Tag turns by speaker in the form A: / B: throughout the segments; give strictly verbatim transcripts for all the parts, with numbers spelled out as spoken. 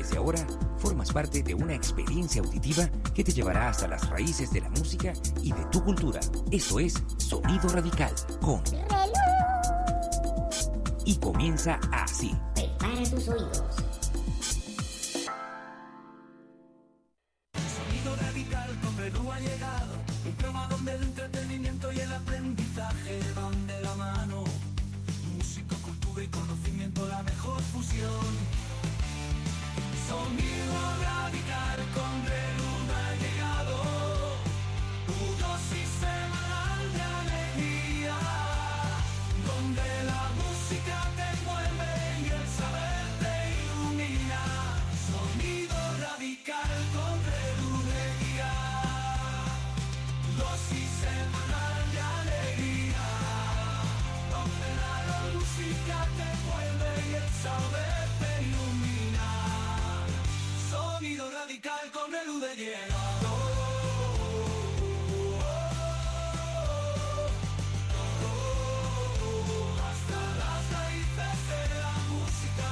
A: Desde ahora, formas parte de una experiencia auditiva que te llevará hasta las raíces de la música y de tu cultura. Esto es Sonido Radical con Relú. Y comienza así.
B: Prepara tus oídos.
C: Sonido Radical con Relú ha llegado. Un programa donde el entretenimiento y el aprendizaje van de la mano. Música, cultura y conocimiento, la mejor fusión. Sonido Radical con Relú ha llegado. Tu dosis semanal de alegría, donde la música te envuelve y el saber te ilumina. Sonido Radical con Relú de guía. Dosis semanal de alegría, donde la música te envuelve y el saber te ilumina. Sonido Radical con Relú de llegado. Hasta las raíces de la música.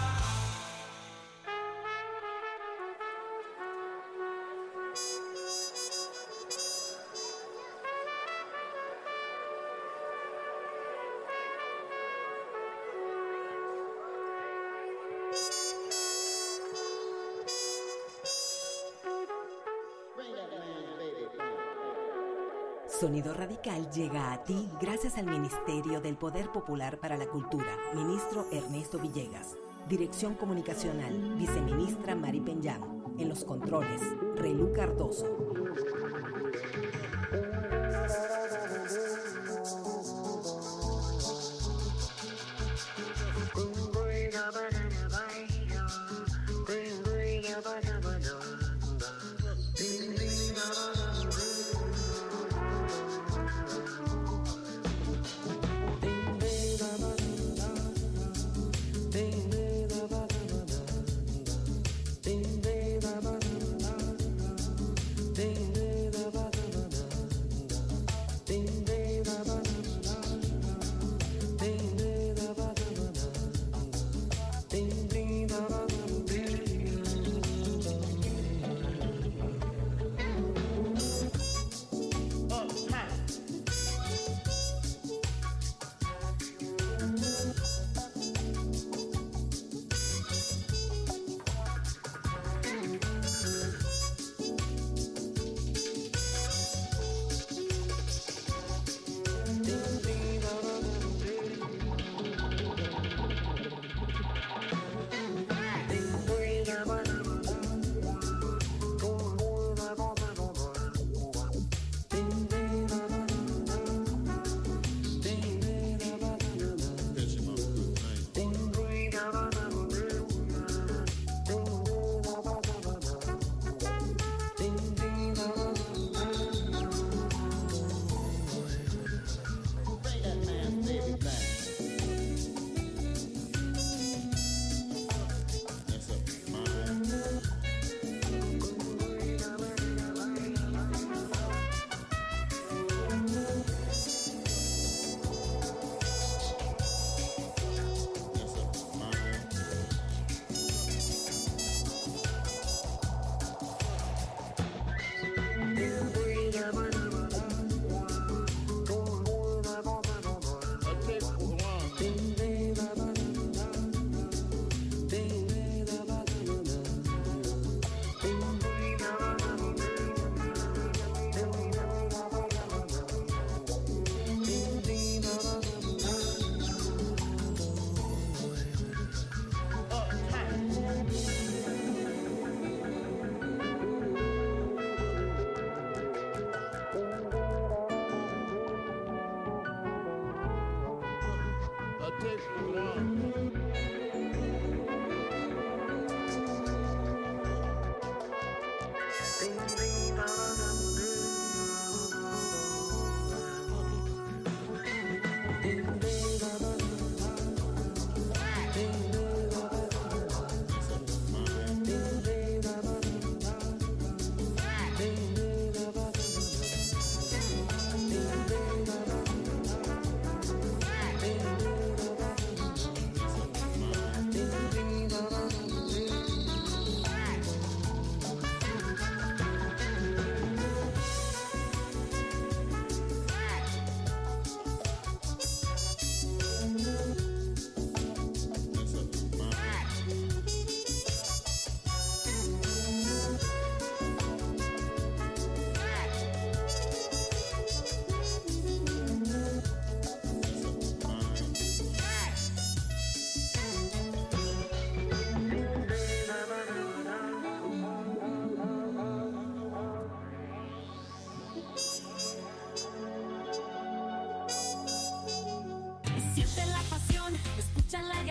D: Sonido Radical llega a ti gracias al Ministerio del Poder Popular para la Cultura, Ministro Ernesto Villegas. Dirección Comunicacional, Viceministra Mari Peñán. En los controles, Relú Cardoso.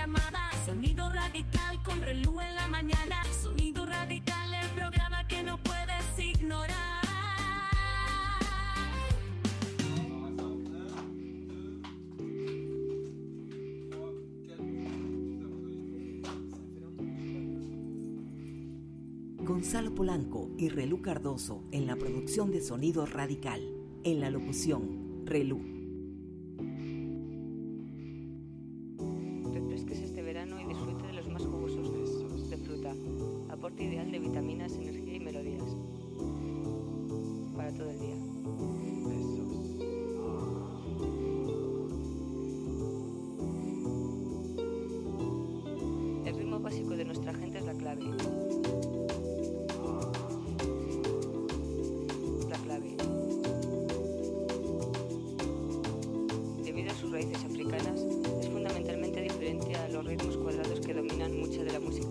B: llamada. Sonido Radical con Relú en la mañana. Sonido Radical, el programa que no puedes ignorar.
D: Gonzalo Polanco y Relú Cardoso en la producción de Sonido Radical. En la locución, Relú.
E: Refresques este verano y disfrute de los más jugosos de fruta. Aporte ideal de vitaminas, energía y melodías. Para todo el día. El ritmo básico de nuestra gente es la clave. Raíces africanas, es fundamentalmente diferente a los ritmos cuadrados que dominan mucha de la música.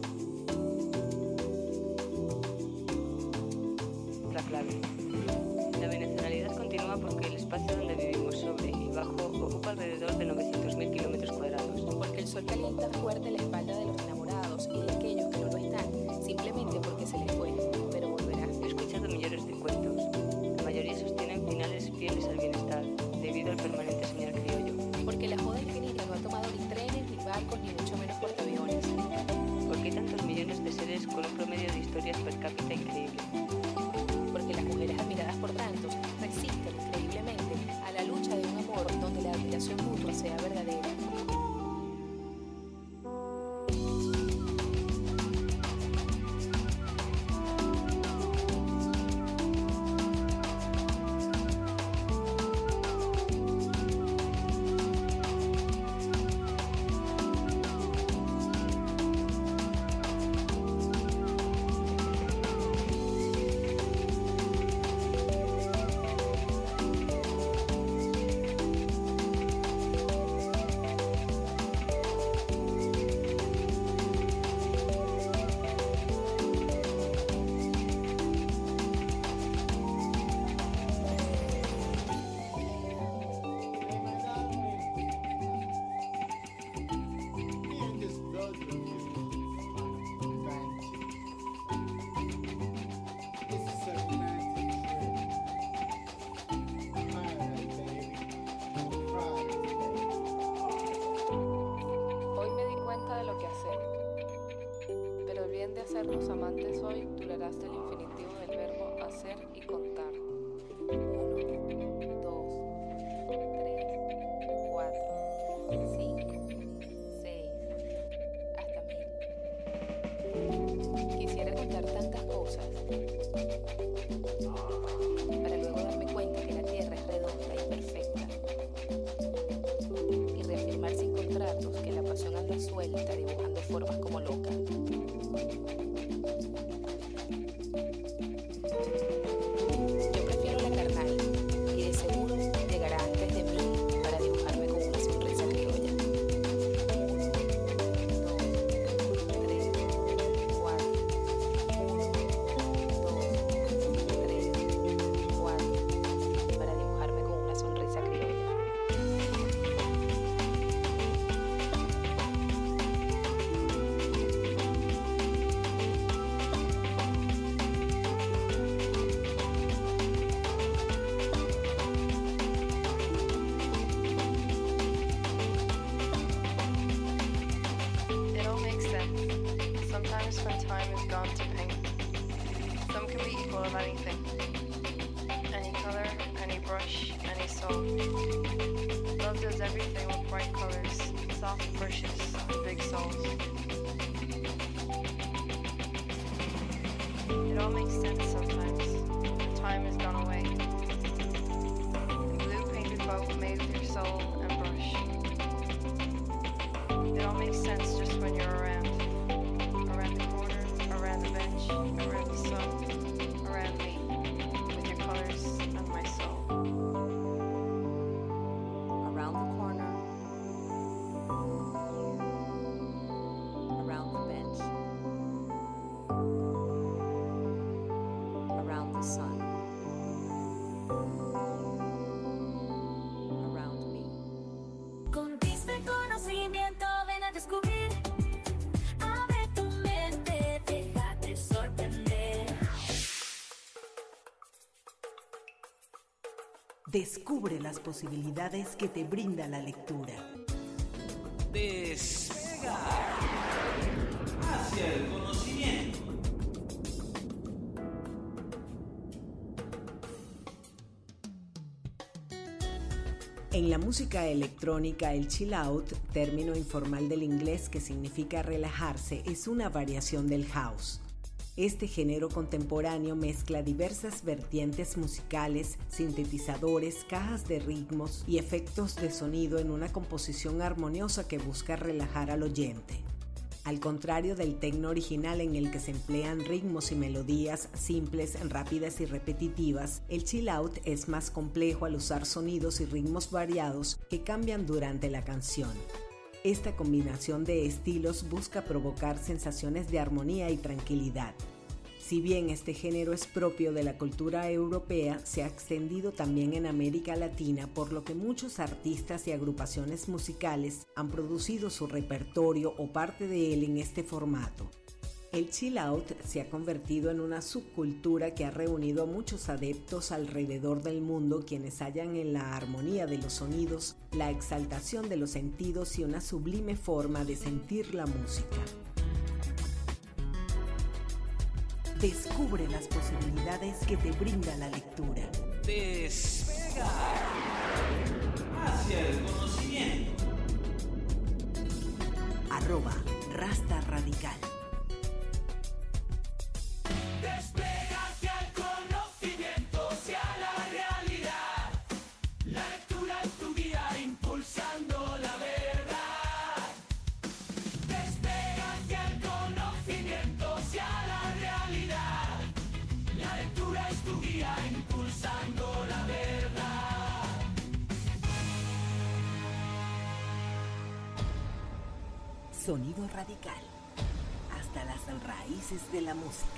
E: La clave. La venecionalidad continúa porque el espacio donde vivimos, sobre y bajo, ocupa alrededor de novecientos mil kilómetros cuadrados.
F: Porque el sol calienta fuerte la espalda de los enamorados y de aquellos que no lo están, simplemente porque se les fue, pero volverá.
E: He escuchado millones de cuentos. La mayoría sostienen finales fieles al bienestar, debido al permanente señal criollo.
F: Porque la joda infinita no ha tomado ni trenes, ni barcos, ni mucho menos portaaviones.
E: Porque hay tantos millones de seres con un promedio de historias per cápita increíble.
F: Porque las mujeres admiradas por tantos resisten increíblemente a la lucha de un amor donde la admiración mutua sea verdadera.
G: Hacernos amantes hoy durará hasta el infinitivo del verbo hacer y contar. Uno, dos, tres, cuatro, cinco, seis, hasta mil. Quisiera contar tantas cosas para luego darme cuenta que la tierra es redonda y perfecta y reafirmar sin contratos que la pasión anda suelta dibujando formas como locas. Around the corner
D: Descubre las posibilidades que te brinda la lectura.
C: Despega hacia el conocimiento.
D: En la música electrónica, el chill out, término informal del inglés que significa relajarse, es una variación del house. Este género contemporáneo mezcla diversas vertientes musicales, sintetizadores, cajas de ritmos y efectos de sonido en una composición armoniosa que busca relajar al oyente. Al contrario del techno original en el que se emplean ritmos y melodías simples, rápidas y repetitivas, el chill out es más complejo al usar sonidos y ritmos variados que cambian durante la canción. Esta combinación de estilos busca provocar sensaciones de armonía y tranquilidad. Si bien este género es propio de la cultura europea, se ha extendido también en América Latina, por lo que muchos artistas y agrupaciones musicales han producido su repertorio o parte de él en este formato. El chill out se ha convertido en una subcultura que ha reunido a muchos adeptos alrededor del mundo, quienes hallan en la armonía de los sonidos, la exaltación de los sentidos y una sublime forma de sentir la música. Descubre las posibilidades que te brinda la lectura.
C: Despega hacia el conocimiento.
D: Arroba Rasta Radical.
C: Despega hacia el conocimiento, hacia la realidad. La lectura es tu guía impulsando la verdad. Despega hacia el conocimiento, hacia la realidad. La lectura es tu guía impulsando la verdad.
D: Sonido radical. Hasta las raíces de la música.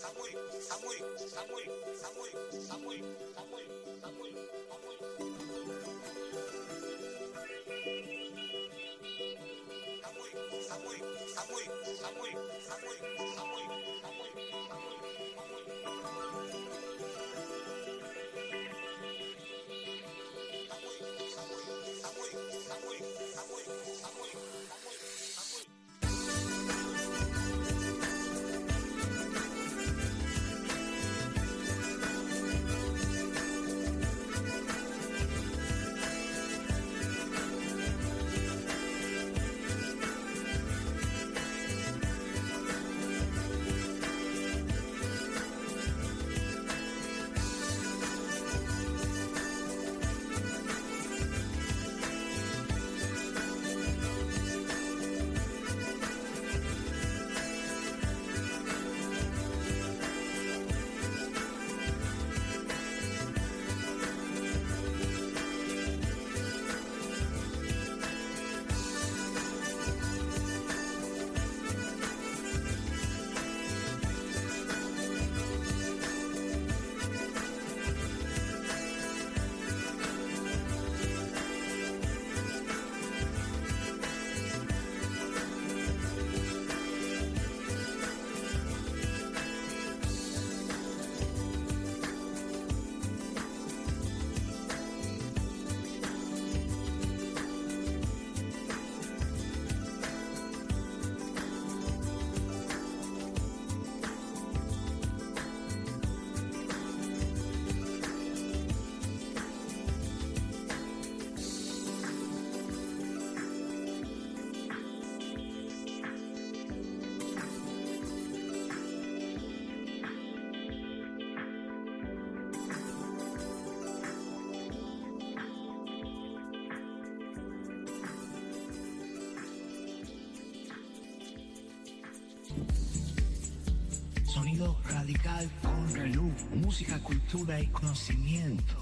H: Sonido radical con reloj, música, cultura y conocimiento.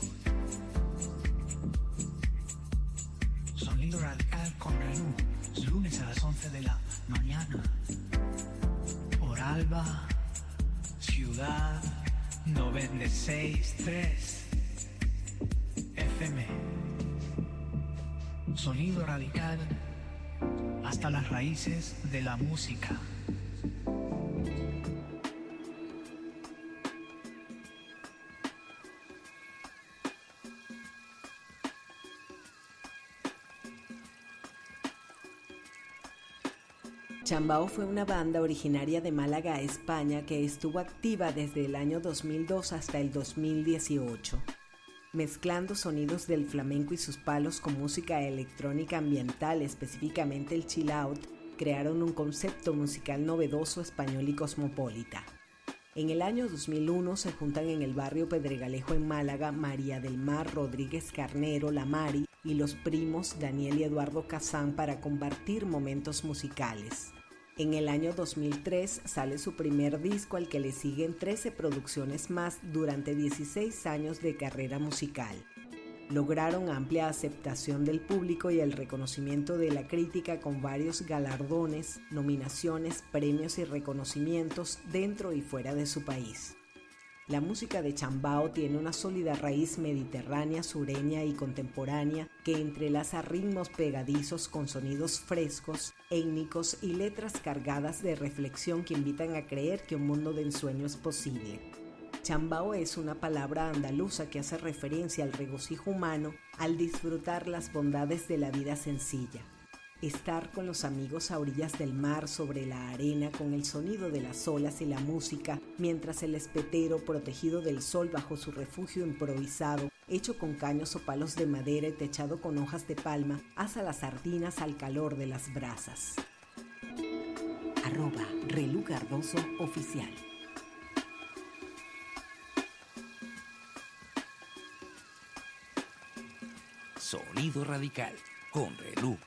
H: Sonido radical con reloj, lunes a las once de la mañana. Por Alba, Ciudad noventa y seis punto tres F M. Sonido radical hasta las raíces de la música.
D: Chambao fue una banda originaria de Málaga, España, que estuvo activa desde el año dos mil dos hasta el dos mil dieciocho. Mezclando sonidos del flamenco y sus palos con música electrónica ambiental, específicamente el chill out, crearon un concepto musical novedoso, español y cosmopolita. En el año dos mil uno se juntan en el barrio Pedregalejo en Málaga María del Mar Rodríguez Carnero, La Mari, y los primos Daniel y Eduardo Kazán para compartir momentos musicales. En el año dos mil tres sale su primer disco, al que le siguen trece producciones más durante dieciséis años de carrera musical. Lograron amplia aceptación del público y el reconocimiento de la crítica con varios galardones, nominaciones, premios y reconocimientos dentro y fuera de su país. La música de Chambao tiene una sólida raíz mediterránea, sureña y contemporánea que entrelaza ritmos pegadizos con sonidos frescos, étnicos y letras cargadas de reflexión que invitan a creer que un mundo de ensueño es posible. Chambao es una palabra andaluza que hace referencia al regocijo humano al disfrutar las bondades de la vida sencilla. Estar con los amigos a orillas del mar, sobre la arena, con el sonido de las olas y la música, mientras el espetero, protegido del sol bajo su refugio improvisado, hecho con caños o palos de madera y techado con hojas de palma, asa las sardinas al calor de las brasas.
A: Arroba Relu Cardoso Oficial. Sonido radical con Relu.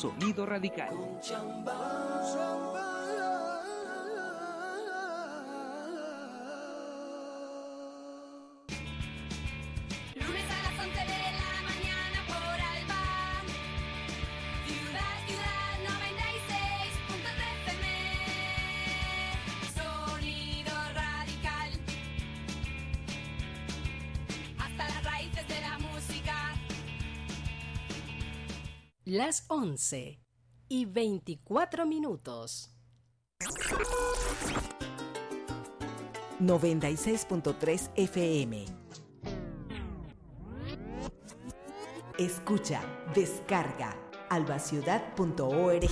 A: Sonido Radical.
B: Lunes a las once de la mañana por Alba. Ciudad, ciudad, noventa y seis punto tres F M. Sonido radical. Hasta las raíces de la música.
D: Las once y veinticuatro minutos. noventa y seis punto tres F M. Escucha, descarga, albaciudad punto org.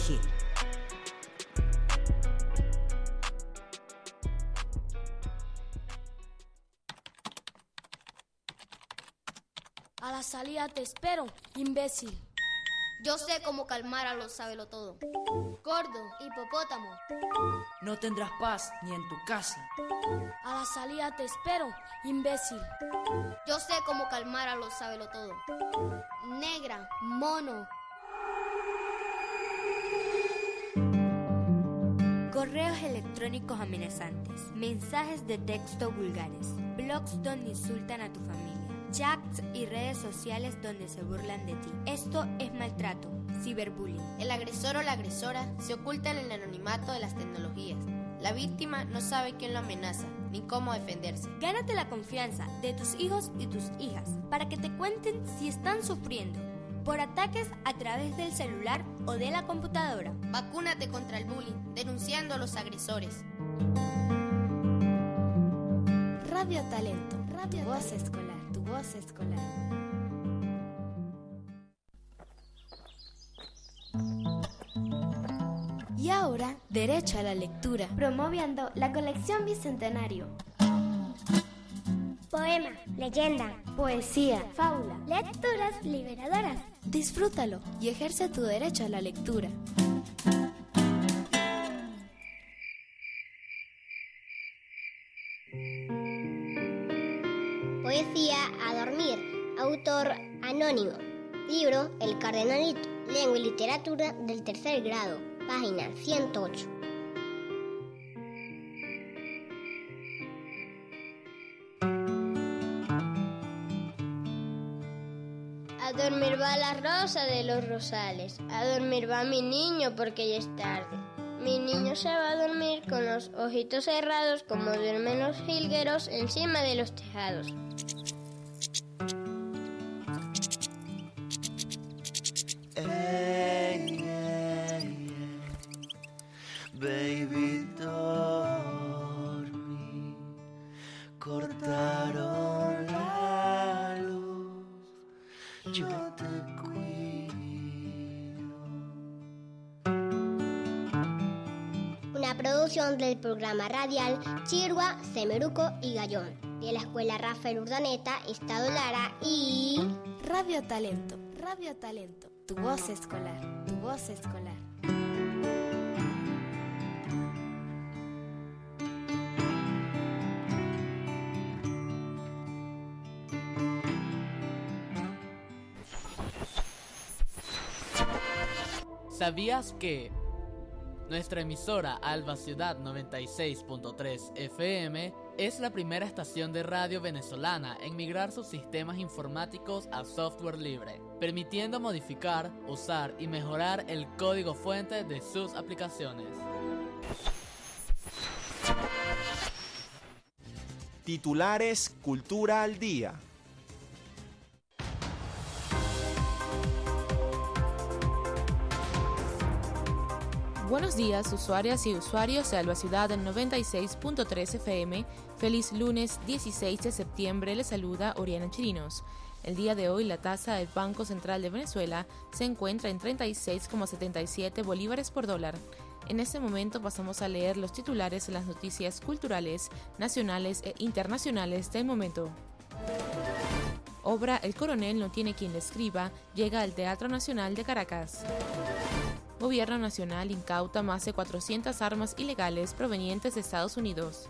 I: A la salida te espero, imbécil.
J: Yo sé cómo calmar a los sabelotodo. Gordo, hipopótamo.
K: No tendrás paz ni en tu casa.
I: A la salida te espero, imbécil.
J: Yo sé cómo calmar a los sabelotodo. Negra, mono.
L: Correos electrónicos amenazantes, mensajes de texto vulgares, blogs donde insultan a tu familia, chats y redes sociales donde se burlan de ti. Esto es maltrato, ciberbullying.
J: El agresor o la agresora se oculta en el anonimato de las tecnologías. La víctima no sabe quién lo amenaza, ni cómo defenderse.
L: Gánate la confianza de tus hijos y tus hijas para que te cuenten si están sufriendo por ataques a través del celular o de la computadora.
J: Vacúnate contra el bullying, denunciando a los agresores.
I: Radio Talento, Radio tu voz escolar, tu voz escolar. Y ahora, derecho a la lectura.
M: Promoviendo la colección Bicentenario.
N: Poema, leyenda,
M: poesía,
N: fábula, lecturas liberadoras.
I: Disfrútalo y ejerce tu derecho a la lectura.
N: Poesía a dormir, autor anónimo. Libro El Cardenalito, lengua y literatura del tercer grado, página ciento ocho. A dormir va la rosa de los rosales, a dormir va mi niño porque ya es tarde. Mi niño se va a dormir con los ojitos cerrados como duermen los jilgueros encima de los tejados.
C: Hey, hey, hey, baby, dormí, cortaron la luz, yo te cuido.
N: Una producción del programa radial Chirgua, Semeruco y Gallón, de la Escuela Rafael Urdaneta, Estado Lara y...
I: Radio Talento, Radio Talento, tu voz escolar, tu voz escolar.
O: ¿Sabías que nuestra emisora Alba Ciudad noventa y seis punto tres F M es la primera estación de radio venezolana en migrar sus sistemas informáticos a software libre, permitiendo modificar, usar y mejorar el código fuente de sus aplicaciones?
P: Titulares Cultura al Día.
Q: Buenos días, usuarias y usuarios de Alba Ciudad del noventa y seis punto tres F M. Feliz lunes dieciséis de septiembre, les saluda Oriana Chirinos. El día de hoy la tasa del Banco Central de Venezuela se encuentra en treinta y seis coma setenta y siete bolívares por dólar. En este momento pasamos a leer los titulares de las noticias culturales, nacionales e internacionales del momento. Obra El Coronel no tiene quien le escriba, llega al Teatro Nacional de Caracas. Gobierno Nacional incauta más de cuatrocientas armas ilegales provenientes de Estados Unidos.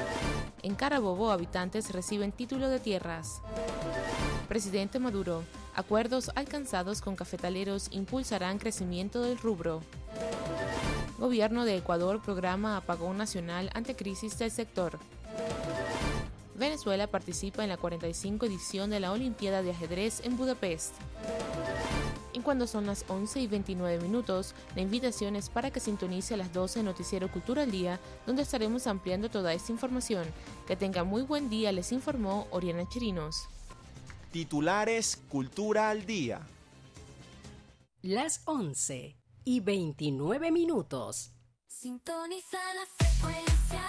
Q: En Carabobo, habitantes reciben título de tierras. Presidente Maduro, Acuerdos alcanzados con cafetaleros impulsarán crecimiento del rubro. Gobierno de Ecuador programa apagón nacional ante crisis del sector. Venezuela participa en la cuarenta y cinco edición de la Olimpiada de Ajedrez en Budapest. Y cuando son las once y veintinueve minutos, la invitación es para que sintonice a las doce Noticiero Cultura al Día, donde estaremos ampliando toda esta información. Que tenga muy buen día, les informó Oriana Chirinos.
P: Titulares Cultura al Día.
R: Las once y veintinueve minutos.
B: Sintoniza la frecuencia.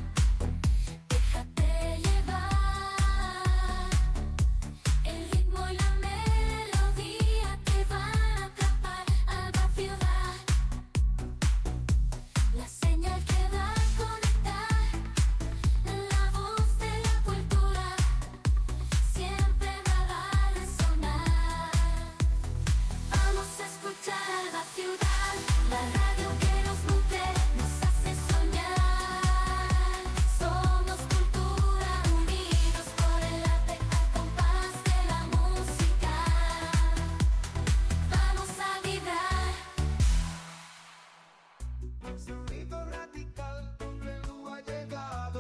B: Déjate llevar. El ritmo y la melodía te van a atrapar. Alba Ciudad. La señal que va a conectar. La voz de la cultura. Siempre va a dar a sonar. Vamos a escuchar Alba Ciudad. La radio que nos nutre, nos hace soñar. Somos cultura, unidos por el arte al compás de la música. Vamos a vibrar.
C: Sonido radical, con reloj ha llegado.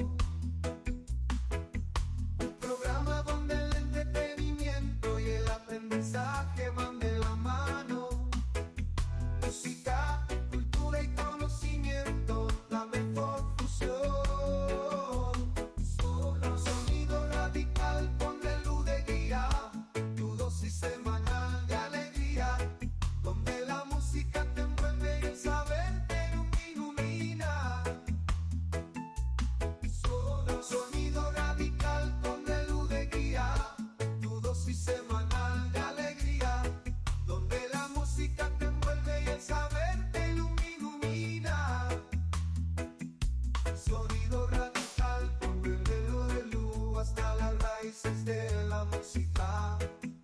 C: Un programa donde el entretenimiento y el aprendizaje van de la mano. Música, cultura y conocimiento, la mejor fusión. Sonido radical, ponle luz de guía, tu dosis semanal de alegría, donde la música te envuelve y el saber te ilumina. Sonido radical, ponle luz de guía, tu dosis semanal de alegría, donde la música te envuelve y el saber te ilumina. Sonido radical, con el dedo de luz hasta las raíces de la música.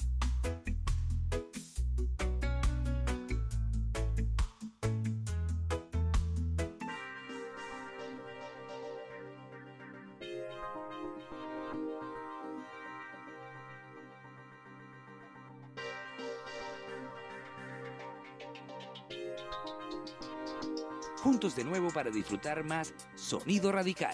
A: Juntos de nuevo para disfrutar más Sonido Radical.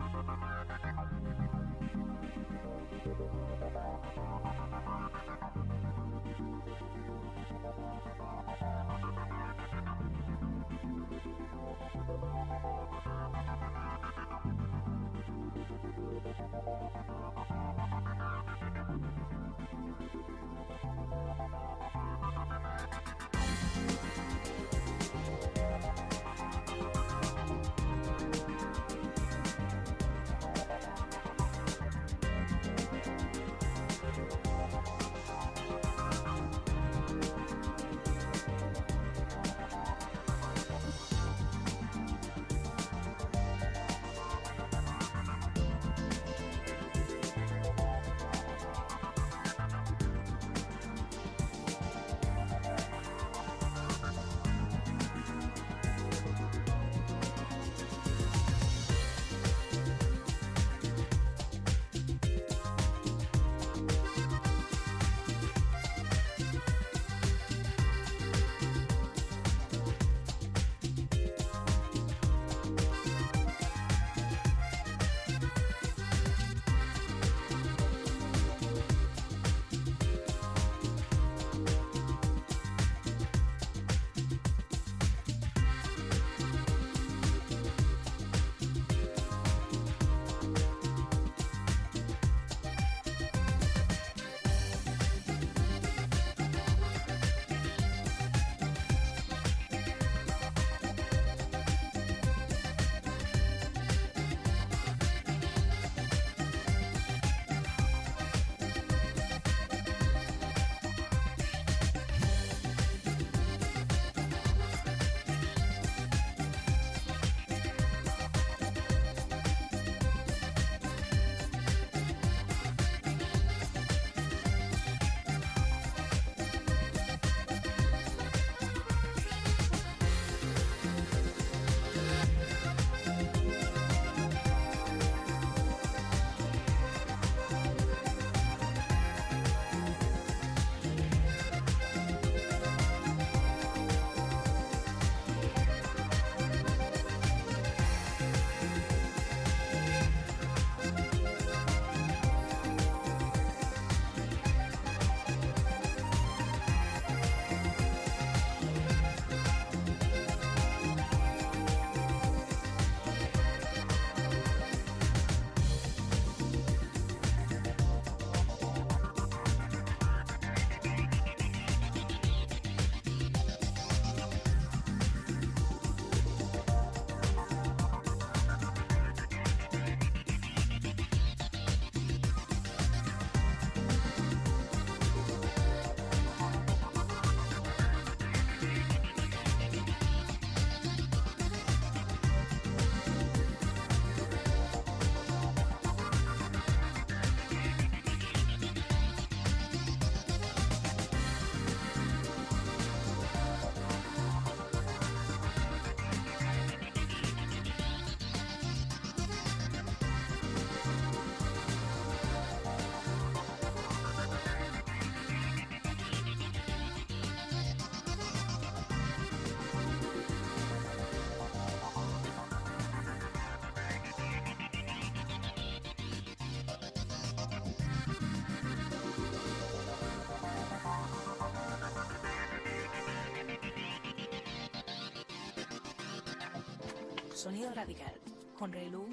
R: Sonido radical con Relú.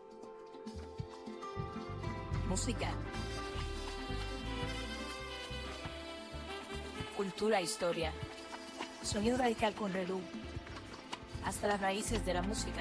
R: Música. Cultura e historia. Sonido radical con Relú. Hasta las raíces de la música.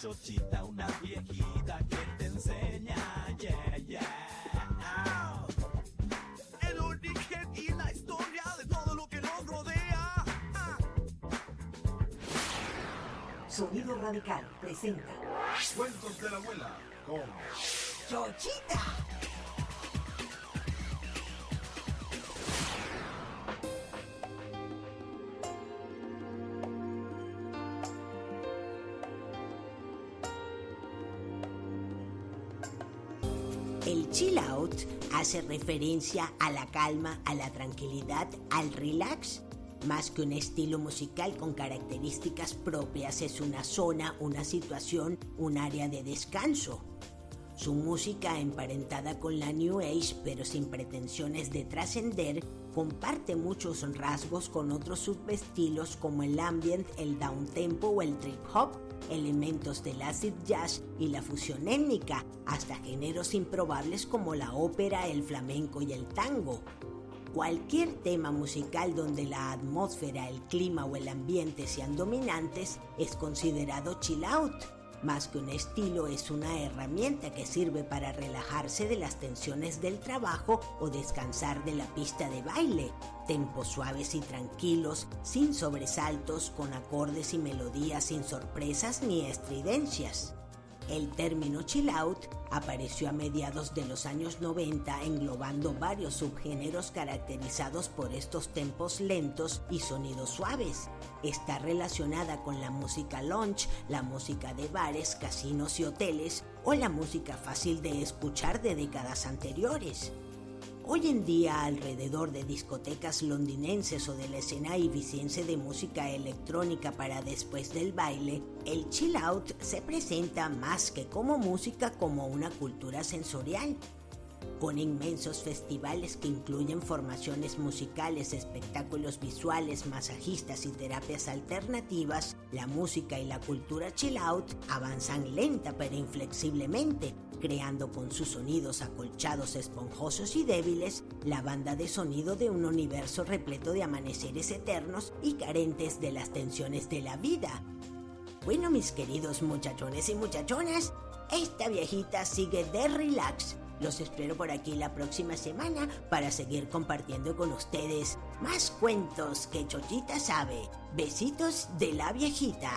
C: chochita, una viejita que te enseña, yeah, yeah. El origen y la historia de todo lo que nos rodea.
D: Sonido Radical presenta
C: Cuentos de la abuela con
D: Chochita. El chill out hace referencia a la calma, a la tranquilidad, al relax. Más que un estilo musical con características propias, es una zona, una situación, un área de descanso. Su música, emparentada con la New Age, pero sin pretensiones de trascender, comparte muchos rasgos con otros subestilos como el ambient, el downtempo o el trip hop, elementos del acid jazz y la fusión étnica, hasta géneros improbables como la ópera, el flamenco y el tango. Cualquier tema musical donde la atmósfera, el clima o el ambiente sean dominantes es considerado chill out. Más que un estilo, es una herramienta que sirve para relajarse de las tensiones del trabajo o descansar de la pista de baile. Tempos suaves y tranquilos, sin sobresaltos, con acordes y melodías sin sorpresas ni estridencias. El término chill out apareció a mediados de los años noventa, englobando varios subgéneros caracterizados por estos tempos lentos y sonidos suaves. Está relacionada con la música lounge, la música de bares, casinos y hoteles, o la música fácil de escuchar de décadas anteriores. Hoy en día, alrededor de discotecas londinenses o de la escena ibicense de música electrónica para después del baile, el chill out se presenta más que como música, como una cultura sensorial. Con inmensos festivales que incluyen formaciones musicales, espectáculos visuales, masajistas y terapias alternativas, la música y la cultura chill out avanzan lenta pero inflexiblemente, creando con sus sonidos acolchados, esponjosos y débiles la banda de sonido de un universo repleto de amaneceres eternos y carentes de las tensiones de la vida. Bueno, mis queridos muchachones y muchachonas, esta viejita sigue de relax. Los espero por aquí la próxima semana para seguir compartiendo con ustedes más cuentos que Chochita sabe. Besitos de la viejita.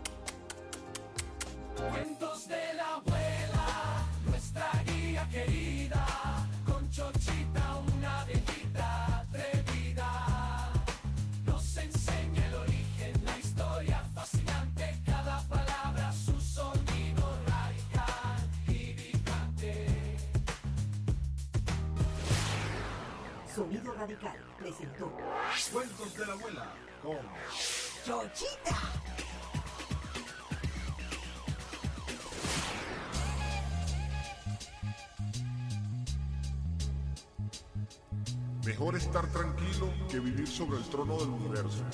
C: Cuentos de la abuela, nuestra guía querida, con Chochita, una viejita atrevida. Nos enseña el origen, la historia fascinante, cada palabra su sonido radical y picante.
D: Sonido Radical presentó
C: Cuentos de la abuela con
D: Chochita.
S: Mejor estar tranquilo que vivir sobre el trono del universo.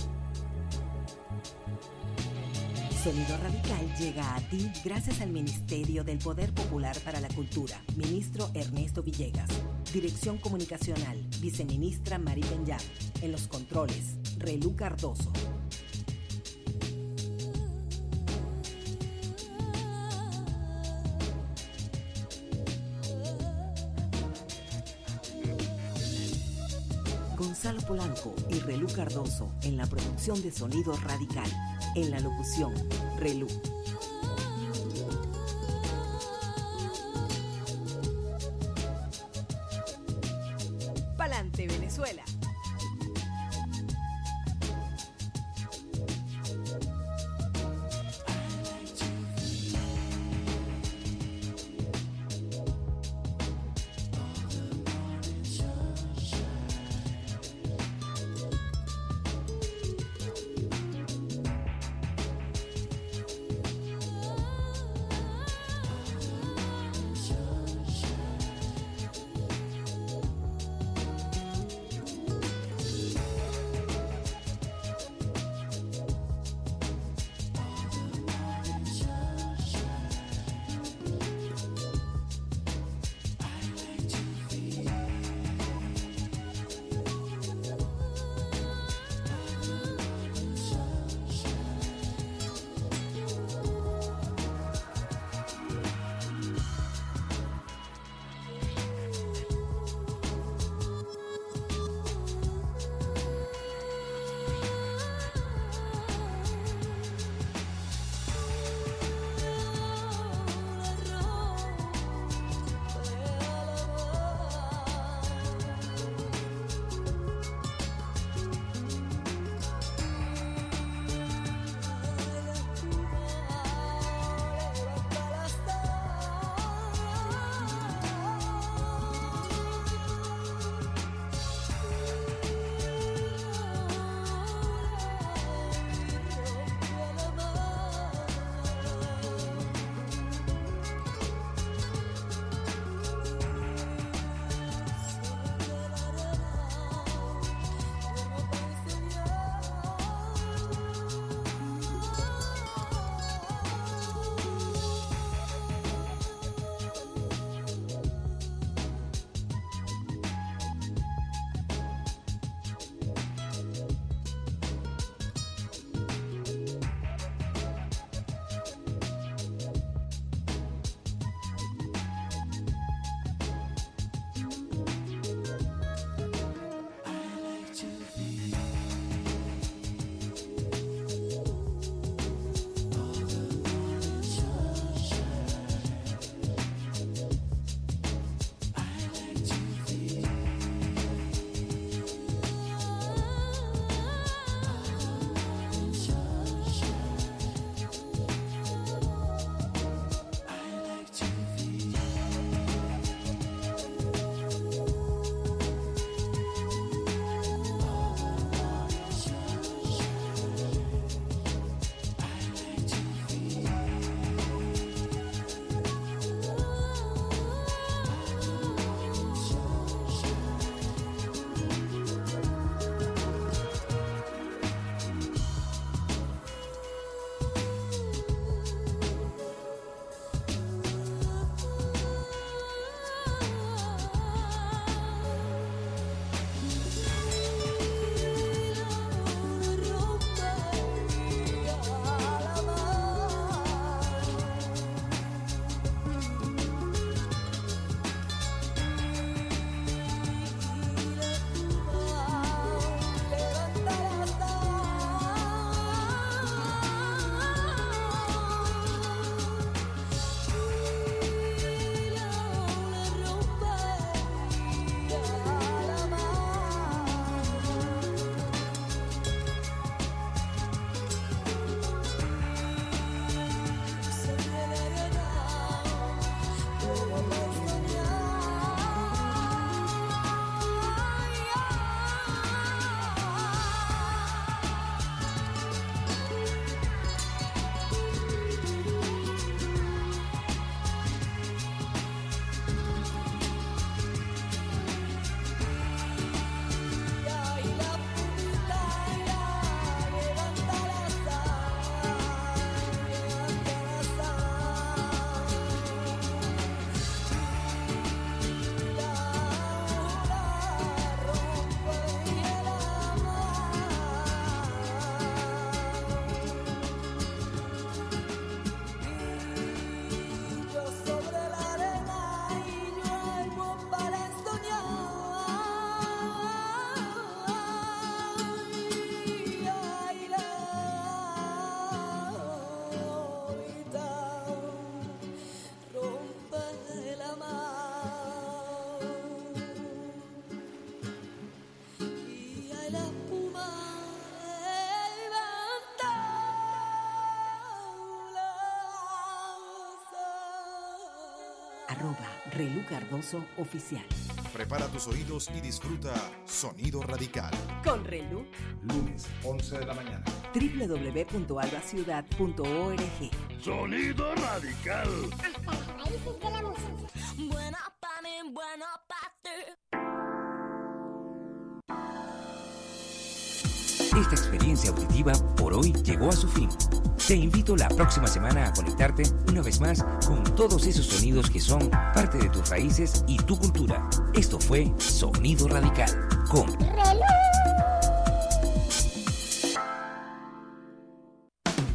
D: Sonido Radical llega a ti gracias al Ministerio del Poder Popular para la Cultura, Ministro Ernesto Villegas. Dirección Comunicacional, Viceministra Mari Penyam. En los controles, Relú Cardoso. Gonzalo Polanco y Relú Cardoso en la producción de Sonido Radical. En la locución, Relú. Pa'lante, Venezuela. arroba Relu Cardoso Oficial.
T: Prepara tus oídos y disfruta Sonido Radical.
D: Con Relu.
S: Lunes, once de la mañana.
D: doble u doble u doble u punto alba ciudad punto org.
C: Sonido Radical.
B: Hasta las raíces de la música. Bueno pa' mí, bueno pa' ti.
A: Esta experiencia auditiva por hoy llegó a su fin. Te invito la próxima semana a conectarte una vez más con todos esos sonidos que son parte de tus raíces y tu cultura. Esto fue Sonido Radical con
B: Relu.